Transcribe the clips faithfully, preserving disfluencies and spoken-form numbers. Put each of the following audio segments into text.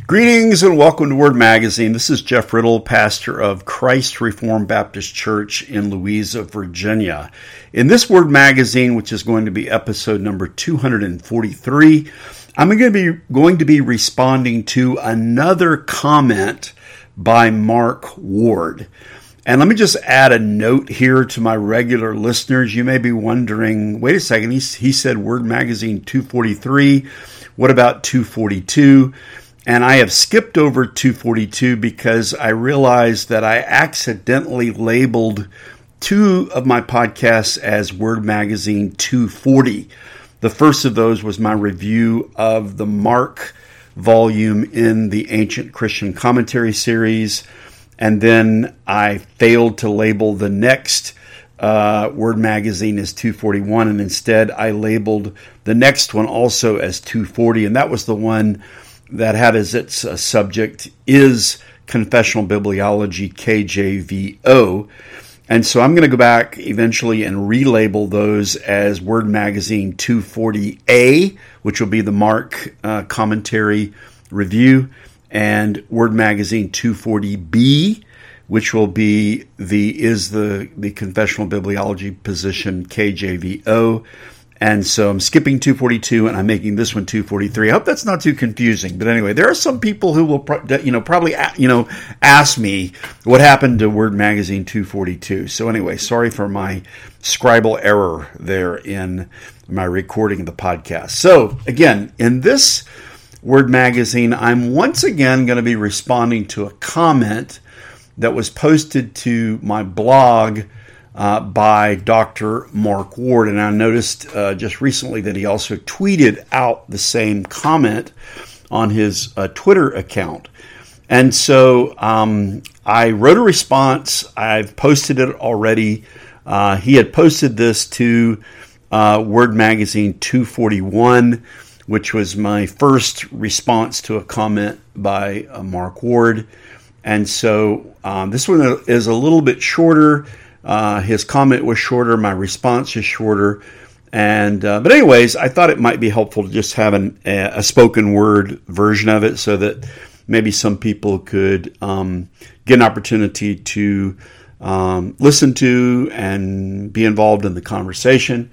Greetings and welcome to Word Magazine. This is Jeff Riddle, pastor of Christ Reformed Baptist Church in Louisa, Virginia. In this Word Magazine, which is going to be episode number two forty-three, I'm going to be going to be responding to another comment by Mark Ward. And let me just add a note here to my regular listeners. You may be wondering, wait a second, he, he said Word Magazine two forty-three. What about two forty-two? And I have skipped over two forty-two because I realized that I accidentally labeled two of my podcasts as Word Magazine two forty. The first of those was my review of the Mark volume in the Ancient Christian Commentary series. And then I failed to label the next uh, Word Magazine as two forty-one. And instead I labeled the next one also as two forty. And that was the one that had as its uh, subject is Confessional Bibliology, K J V O. And so I'm going to go back eventually and relabel those as Word Magazine two forty A, which will be the Mark uh, commentary review, and Word Magazine two forty B, which will be the is the, the Confessional Bibliology position, K J V O. And so I'm skipping two forty-two and I'm making this one two forty-three. I hope that's not too confusing. But anyway, there are some people who will, you know, probably, you know, ask me what happened to Word Magazine two forty-two. So anyway, sorry for my scribal error there in my recording of the podcast. So again, in this Word Magazine, I'm once again going to be responding to a comment that was posted to my blog Uh, by Doctor Mark Ward. And I noticed uh, just recently that he also tweeted out the same comment on his uh, Twitter account. And so um, I wrote a response. I've posted it already. Uh, he had posted this to uh, Word Magazine two forty-one, which was my first response to a comment by uh, Mark Ward. And so um, this one is a little bit shorter. Uh, his comment was shorter. My response is shorter. And uh, but anyways, I thought it might be helpful to just have an, a, a spoken word version of it so that maybe some people could um, get an opportunity to um, listen to and be involved in the conversation.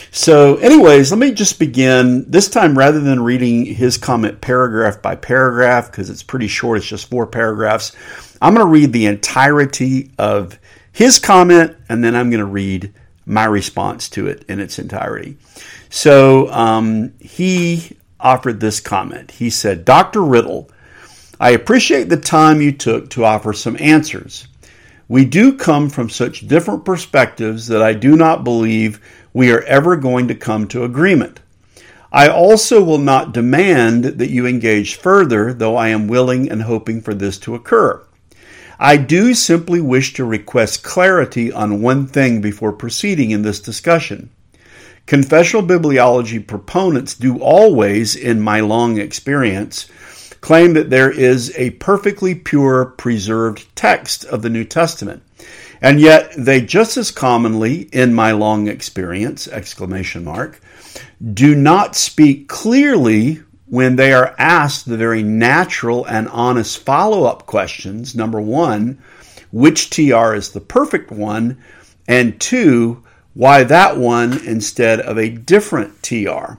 So anyways, let me just begin. This time, rather than reading his comment paragraph by paragraph, because it's pretty short, it's just four paragraphs, I'm going to read the entirety of his comment, and then I'm going to read my response to it in its entirety. So um, he offered this comment. He said, Doctor Riddle, I appreciate the time you took to offer some answers. We do come from such different perspectives that I do not believe we are ever going to come to agreement. I also will not demand that you engage further, though I am willing and hoping for this to occur. I do simply wish to request clarity on one thing before proceeding in this discussion. Confessional bibliology proponents do always, in my long experience, claim that there is a perfectly pure, preserved text of the New Testament. And yet they just as commonly, in my long experience, exclamation mark, do not speak clearly when they are asked the very natural and honest follow-up questions. Number one, which T R is the perfect one? And two, why that one instead of a different T R?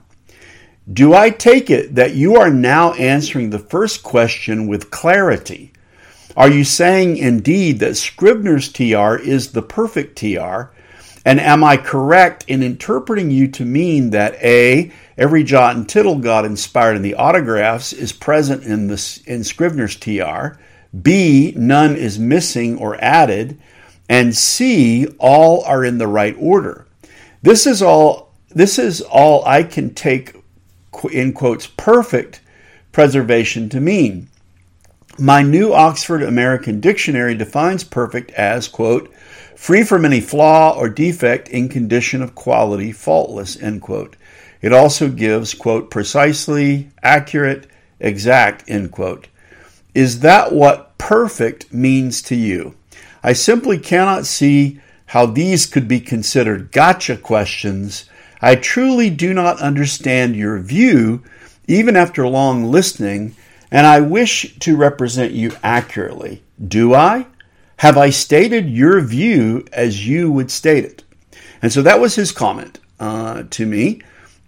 Do I take it that you are now answering the first question with clarity? Are you saying indeed that Scribner's T R is the perfect T R? And am I correct in interpreting you to mean that A, every jot and tittle God inspired in the autographs is present in the in Scribner's T R, B, none is missing or added, and C, all are in the right order? This is all this is all I can take, in quotes, perfect preservation to mean. My New Oxford American Dictionary defines perfect as, quote, free from any flaw or defect in condition of quality, faultless, end quote. It also gives, quote, precisely, accurate, exact, end quote. Is that what perfect means to you? I simply cannot see how these could be considered gotcha questions. I truly do not understand your view, even after long listening, and I wish to represent you accurately. Do I? Have I stated your view as you would state it? And so that was his comment uh, to me.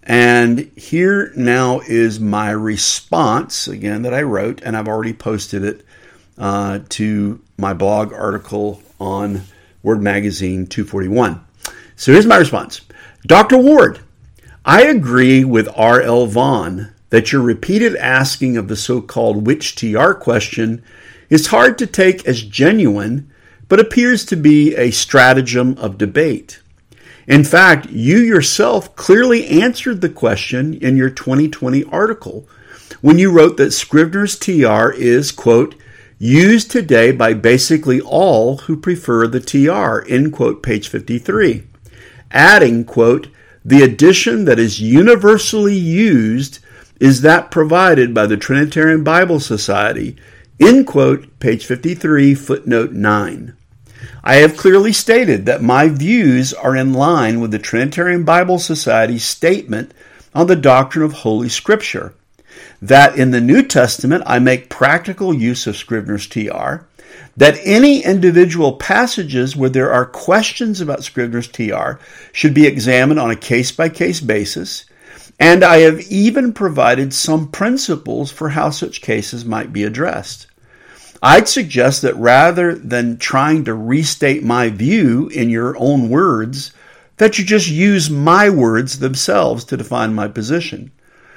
And here now is my response, again, that I wrote, and I've already posted it uh, to my blog article on Word Magazine two forty-one. So here's my response. Doctor Ward, I agree with R L Vaughn that your repeated asking of the so-called which T R question is hard to take as genuine, but appears to be a stratagem of debate. In fact, you yourself clearly answered the question in your twenty twenty article when you wrote that Scrivener's T R is, quote, used today by basically all who prefer the T R, end quote, page fifty-three. Adding, quote, the addition that is universally used is that provided by the Trinitarian Bible Society, end quote, page fifty-three, footnote nine. I have clearly stated that my views are in line with the Trinitarian Bible Society's statement on the doctrine of Holy Scripture, that in the New Testament I make practical use of Scrivener's T R, that any individual passages where there are questions about Scrivener's T R should be examined on a case-by-case basis, and I have even provided some principles for how such cases might be addressed. I'd suggest that rather than trying to restate my view in your own words, that you just use my words themselves to define my position.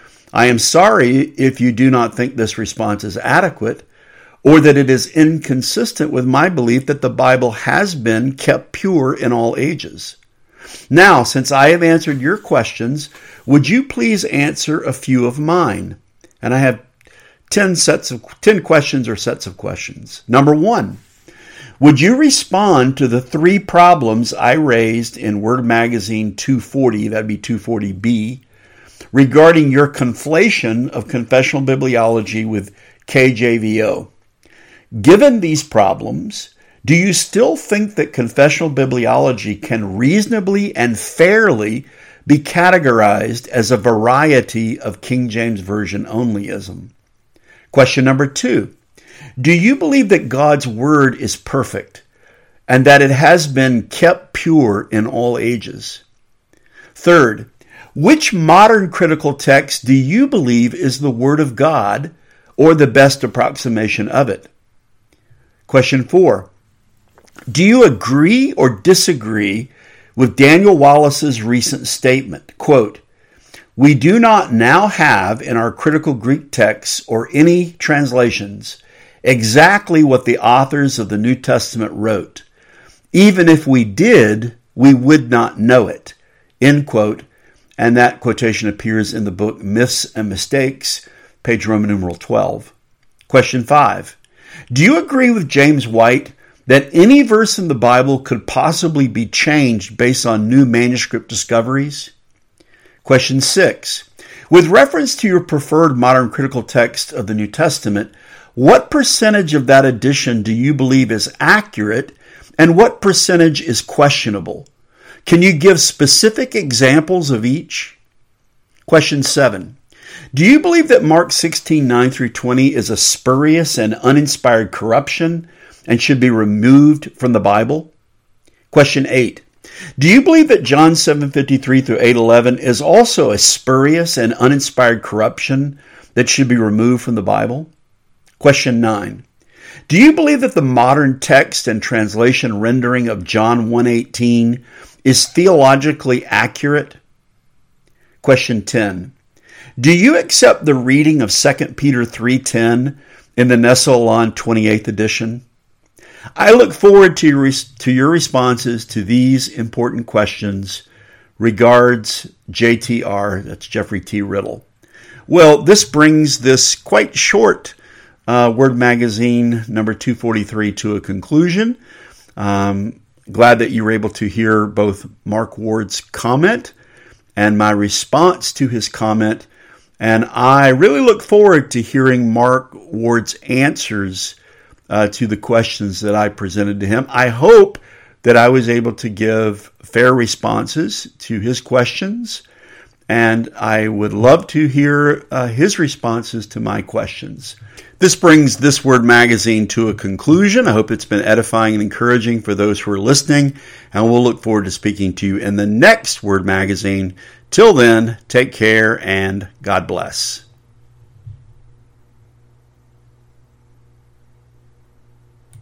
I am sorry if you do not think this response is adequate, or that it is inconsistent with my belief that the Bible has been kept pure in all ages. Now, since I have answered your questions, would you please answer a few of mine? And I have ten sets of ten questions or sets of questions. Number one, would you respond to the three problems I raised in Word Magazine two forty, that'd be two forty B, regarding your conflation of confessional bibliology with K J V O? Given these problems, do you still think that confessional bibliology can reasonably and fairly be categorized as a variety of King James Version onlyism? Question number two, do you believe that God's Word is perfect and that it has been kept pure in all ages? Third, which modern critical text do you believe is the Word of God or the best approximation of it? Question four, do you agree or disagree with Daniel Wallace's recent statement, quote, we do not now have in our critical Greek texts or any translations exactly what the authors of the New Testament wrote. Even if we did, we would not know it, end quote. And that quotation appears in the book Myths and Mistakes, page Roman numeral twelve. Question five, do you agree with James White that any verse in the Bible could possibly be changed based on new manuscript discoveries? Question six, with reference to your preferred modern critical text of the New Testament, what percentage of that edition do you believe is accurate and what percentage is questionable? Can you give specific examples of each? Question seven, do you believe that Mark sixteen, nine through twenty is a spurious and uninspired corruption and should be removed from the Bible? Question eight, do you believe that John seven fifty-three through eight eleven is also a spurious and uninspired corruption that should be removed from the Bible? Question nine, do you believe that the modern text and translation rendering of John one eighteen is theologically accurate? Question ten, do you accept the reading of Second Peter three ten in the Nestle-Aland twenty-eighth edition? I look forward to your, to your responses to these important questions. Regards, J T R, that's Jeffrey T. Riddle. Well, this brings this quite short uh, Word Magazine number two forty-three to a conclusion. Um, glad that you were able to hear both Mark Ward's comment and my response to his comment. And I really look forward to hearing Mark Ward's answers Uh, to the questions that I presented to him. I hope that I was able to give fair responses to his questions and I would love to hear uh, his responses to my questions. This brings This Word Magazine to a conclusion. I hope it's been edifying and encouraging for those who are listening, and we'll look forward to speaking to you in the next Word Magazine. Till then, take care and God bless.